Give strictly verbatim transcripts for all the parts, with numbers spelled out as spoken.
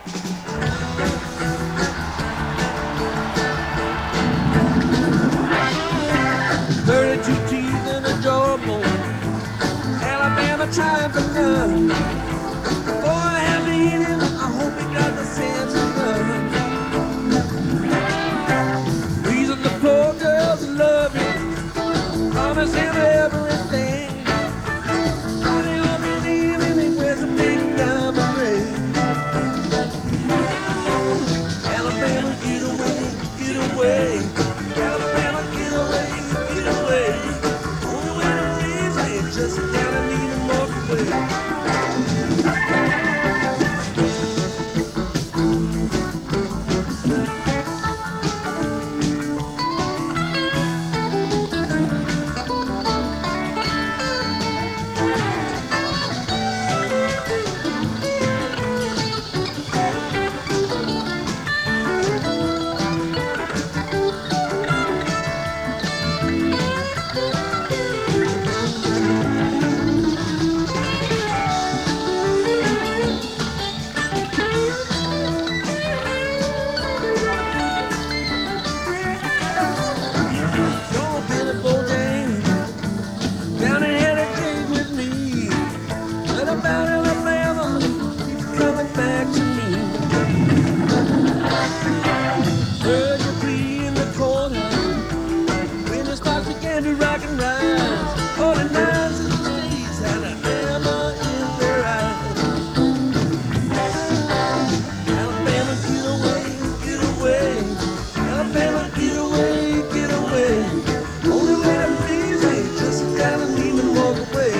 Thirty-two teeth in a jawbone, Alabama trying for none. Boy, I have to eat him, I hope he got the sense of none. Reason the poor girls love him, promise him everything. But they all believe him, he wears a big diamond ring. Alabama, get away, get away. Alabama, get away, get away. Only way to please me, just sit down and eat and walk away. About Alabama, keep coming back to me. Heard you plea in the corner when the sparks began to rock and rise. All the nines in the streets had a hammer in their eyes. Alabama, get away, get away. Alabama, get away, get away. Only way to please me, just sit down and leave and walk away.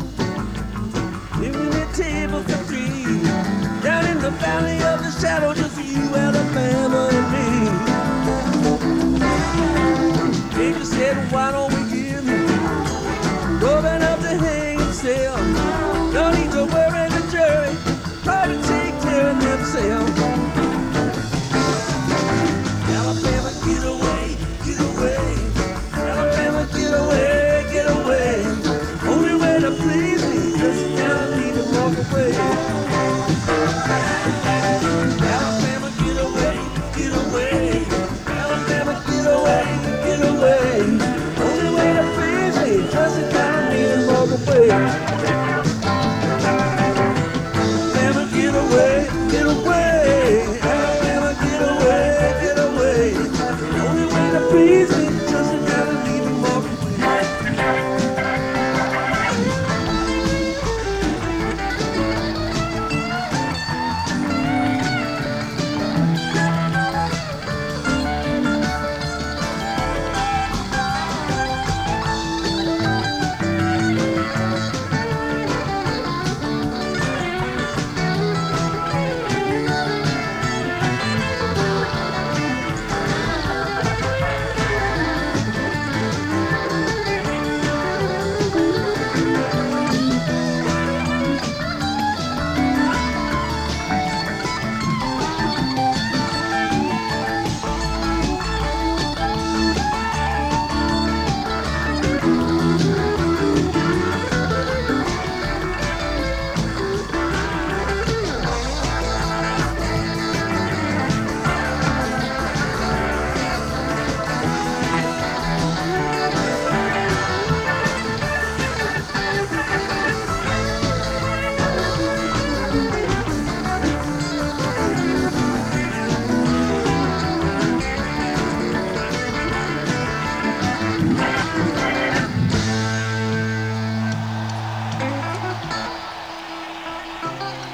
Table for three, down in the valley of the shadow.